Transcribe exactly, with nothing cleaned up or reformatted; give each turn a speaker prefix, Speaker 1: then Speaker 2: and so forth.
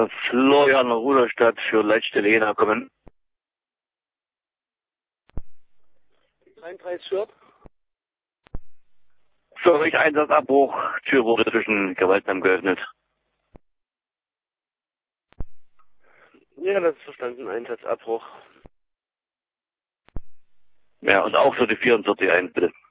Speaker 1: äh, Florian Ruderstadt für Leitstelle Jena kommen.
Speaker 2: dreiunddreißig Shirt.
Speaker 1: Für euch Einsatzabbruch, Tür wurde zwischen gewaltsam geöffnet.
Speaker 2: Ja, das ist verstanden, Einsatzabbruch.
Speaker 1: Ja, und auch für die vierundvierzig eins, bitte.